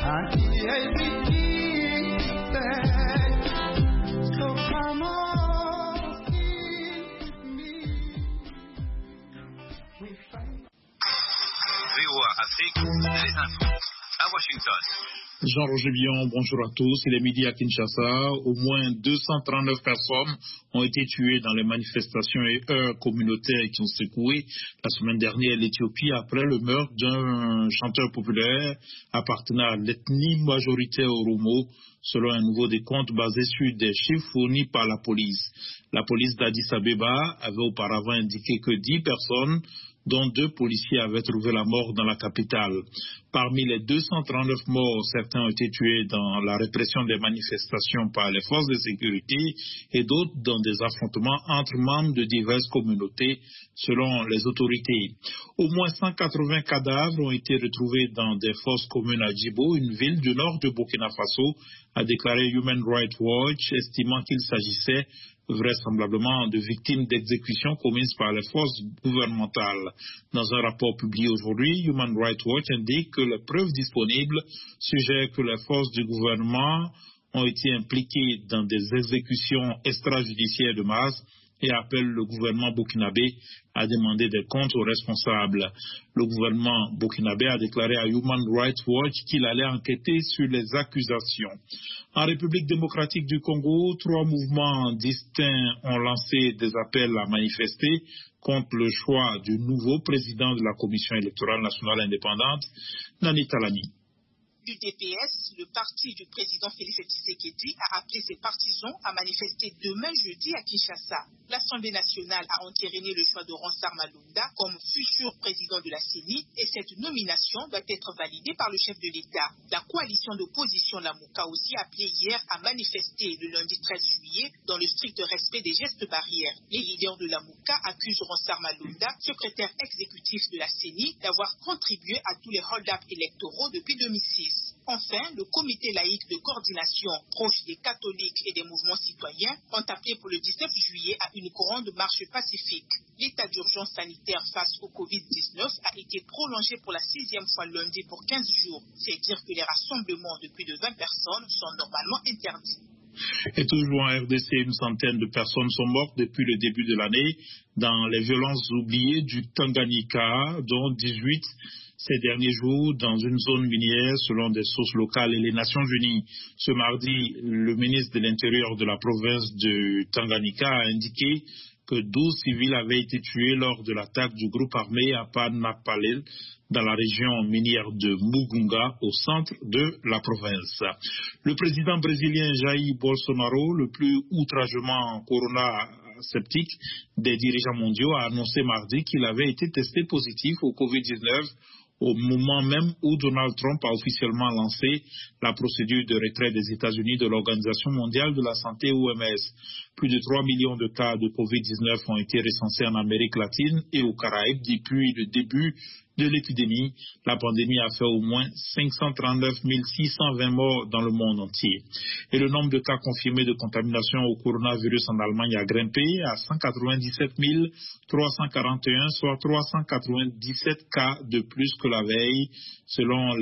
VOA Afrique, les infos à Washington. Jean-Roger Billon, bonjour à tous. Il est midi à Kinshasa. Au moins 239 personnes ont été tuées dans les manifestations et heurts communautaires qui ont secoué la semaine dernière l'Éthiopie après le meurtre d'un chanteur populaire appartenant à l'ethnie majoritaire Oromo, selon un nouveau décompte basé sur des chiffres fournis par la police. La police d'Addis Abeba avait auparavant indiqué que 10 personnes, dont 2 policiers, avaient trouvé la mort dans la capitale. Parmi les 239 morts, certains ont été tués dans la répression des manifestations par les forces de sécurité et d'autres dans des affrontements entre membres de diverses communautés, selon les autorités. Au moins 180 cadavres ont été retrouvés dans des fosses communes à Djibo, une ville du nord de Burkina Faso, a déclaré Human Rights Watch, estimant qu'il s'agissait vraisemblablement de victimes d'exécutions commises par les forces gouvernementales. Dans un rapport publié aujourd'hui, Human Rights Watch indique que les preuves disponibles suggèrent que les forces du gouvernement ont été impliquées dans des exécutions extrajudiciaires de masse et appelle le gouvernement burkinabé à demander des comptes aux responsables. Le gouvernement burkinabé a déclaré à Human Rights Watch qu'il allait enquêter sur les accusations. En République démocratique du Congo, 3 mouvements distincts ont lancé des appels à manifester contre le choix du nouveau président de la Commission électorale nationale indépendante, Nani Talani. L'UDPS, le parti du président Félix Tshisekedi, a appelé ses partisans à manifester demain jeudi à Kinshasa. L'Assemblée nationale a entériné le choix de Ronsard Malunda comme futur président de la CENI et cette nomination doit être validée par le chef de l'État. La coalition d'opposition Lamuka aussi a appelé hier à manifester le lundi 13 juillet dans le strict respect des gestes barrières. Les leaders de Lamuka accusent Ronsard Malunda, secrétaire exécutif de la CENI, d'avoir contribué à tous les hold-up électoraux depuis 2006. Enfin, le comité laïque de coordination proche des catholiques et des mouvements citoyens ont appelé pour le 19 juillet à une grande marche pacifique. L'état d'urgence sanitaire face au Covid-19 a été prolongé pour la 6e fois lundi pour 15 jours. C'est dire que les rassemblements de plus de 20 personnes sont normalement interdits. Et toujours en RDC, une centaine de personnes sont mortes depuis le début de l'année dans les violences oubliées du Tanganyika, dont 18 ces derniers jours dans une zone minière selon des sources locales et les Nations Unies. Ce mardi, le ministre de l'Intérieur de la province de Tanganyika a indiqué que 12 civils avaient été tués lors de l'attaque du groupe armé à Panapalel dans la région minière de Mugunga au centre de la province. Le président brésilien Jair Bolsonaro, le plus outragement corona-sceptique des dirigeants mondiaux, a annoncé mardi qu'il avait été testé positif au Covid-19 au moment même où Donald Trump a officiellement lancé la procédure de retrait des États-Unis de l'Organisation mondiale de la santé OMS. Plus de 3 millions de cas de Covid-19 ont été recensés en Amérique latine et aux Caraïbes depuis le début de l'épidémie. La pandémie a fait au moins 539 620 morts dans le monde entier. Et le nombre de cas confirmés de contamination au coronavirus en Allemagne a grimpé à 197 341, soit 397 cas de plus que la veille, selon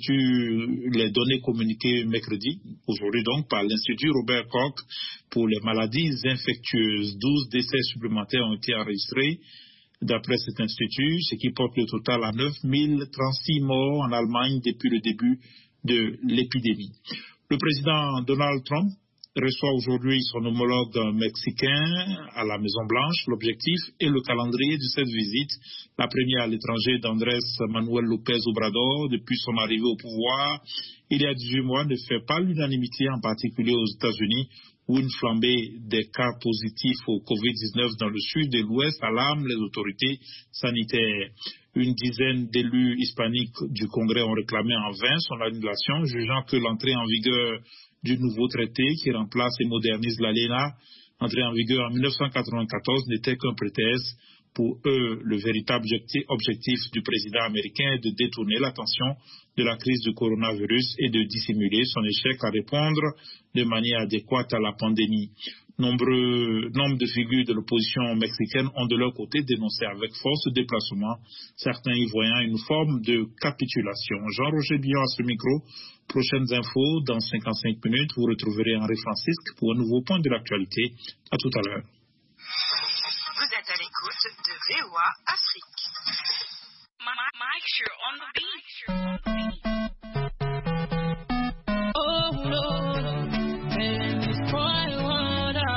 les données communiquées mercredi, aujourd'hui donc, par l'Institut Robert Koch pour les maladies infectieuses. 12 décès supplémentaires ont été enregistrés d'après cet institut, ce qui porte le total à 9 036 morts en Allemagne depuis le début de l'épidémie. Le président Donald Trump reçoit aujourd'hui son homologue mexicain à la Maison-Blanche. L'objectif et le calendrier de cette visite, la première à l'étranger d'Andrés Manuel López Obrador depuis son arrivée au pouvoir il y a 18 mois, ne fait pas l'unanimité, en particulier aux États-Unis, où une flambée des cas positifs au Covid-19 dans le sud et l'ouest alarme les autorités sanitaires. Une dizaine d'élus hispaniques du Congrès ont réclamé en vain son annulation, jugeant que l'entrée en vigueur du nouveau traité qui remplace et modernise l'ALENA, entrée en vigueur en 1994, n'était qu'un prétexte Pour eux, le véritable objectif du président américain est de détourner l'attention de la crise du coronavirus et de dissimuler son échec à répondre de manière adéquate à la pandémie. Nombre de figures de l'opposition mexicaine ont de leur côté dénoncé avec force ce déplacement, certains y voyant une forme de capitulation. Jean-Roger Billon à ce micro. Prochaines infos dans 55 minutes. Vous retrouverez Henri Francisque pour un nouveau point de l'actualité. À tout à l'heure. Vous êtes à l'écoute de VOA Afrique. Mike, you're on the beat. Oh Lord, and this boy water.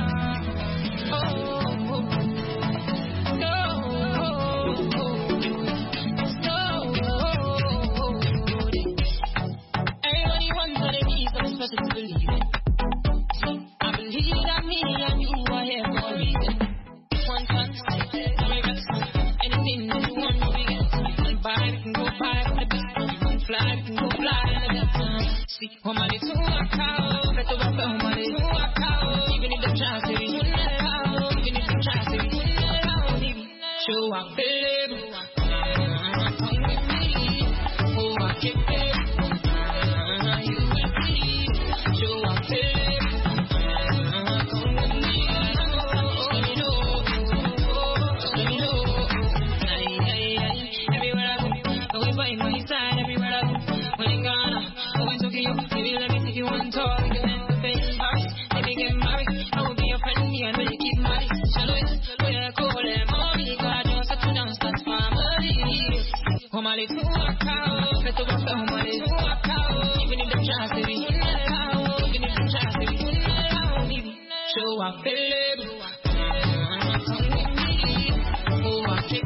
Everybody wants what it is, I'm supposed to believe it. I believe that me and you are here for a reason. One chance, anything that you want, we get. We can go buy for the best. We can go fly. See, hombre, tu acabo, beto basta, hombre, tu acabo. Even if the chance is even if the chance is show up, baby. Come with me, oh, I can't you will see. Show up, baby. Come with me, let me know. Everywhere I go, always by my side. Everywhere I go, when in Ghana, always looking you. Maybe let me take you on tour. We can end the face party. Maybe get married. I will be your friend, me and really keep money. Shallow it, we're cool and mommy. God, you're such a dance family. Homale tu acao, beto basta homale tu acao. Even if the chance is even if the chance is show up, baby. Come with me, oh I can't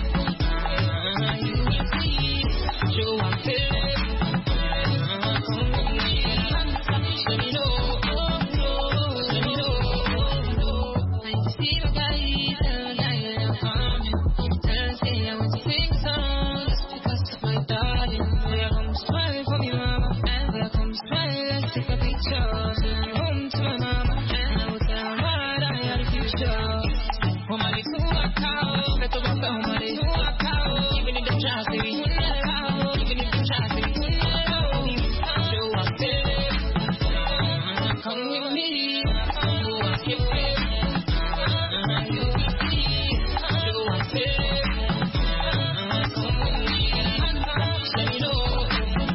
you will see. Show up, baby. Come with me, let me know, let me know. I see the guys, they're coming. Tell us, say I want to sing songs just because of my darling. Where come smile for me, mama, and where come smile, let's take a picture. Send home to my mama, and I will tell her that I had a future. Homale tu acao, beto basta homale tu acao. Even if the chance is even if the chance is show up, baby. Come with me, oh I can't wait. You will see, show up, baby. Come with me, let me know,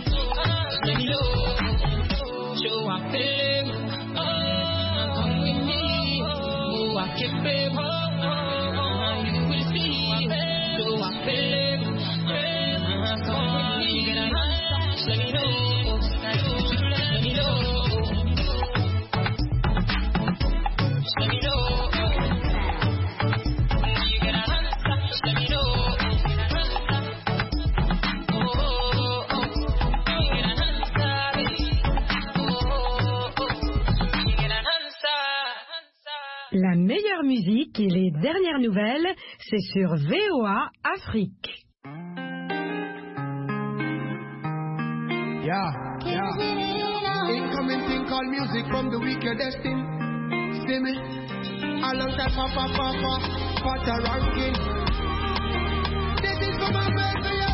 show up, baby. Come with me, oh I can't wait. You will see, show up, baby. Come with me, let me know, let me know. Let me know. You get an answer, let me know. You get an answer, baby. You get an answer. La meilleure musique et les dernières nouvelles, c'est sur VOA Afrique. Incoming thing called music from the wicked destined. See me? Alongside Papa, Pata ranking. This is for my baby.